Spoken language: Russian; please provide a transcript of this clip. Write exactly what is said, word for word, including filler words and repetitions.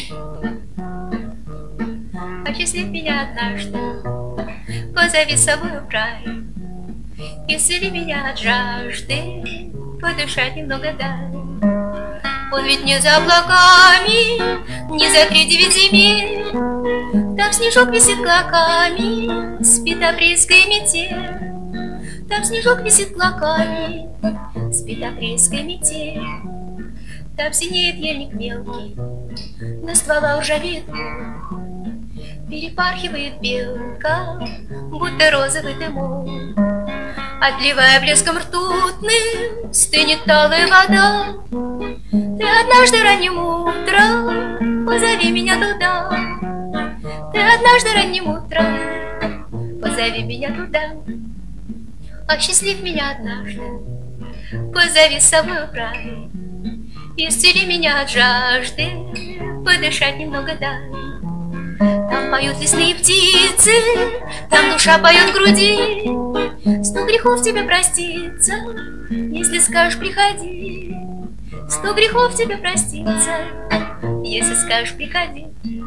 Осчастливь меня однажды, позови с собой в рай, исцели меня от жажды, подышать немного дай. Он ведь не за облаками, не за три девять земель, там снежок висит клоками, спит апрельская метель. Там снежок висит клоками, спит апрельская метель. Там синеет ельник мелкий, на стволах ржавеет мох, перепархивает белка, будто розовый дымок. Отливая блеском ртутным, стынет талая вода. Ты однажды ранним утром позови меня туда. Ты однажды ранним утром позови меня туда. Осчастливь меня однажды, позови с собой в рай, исцели меня от жажды, подышать немного дай. Там поют лесные птицы, там душа поет в груди. Сто грехов тебе простится, если скажешь приходи. Сто грехов тебе простится, если скажешь приходи.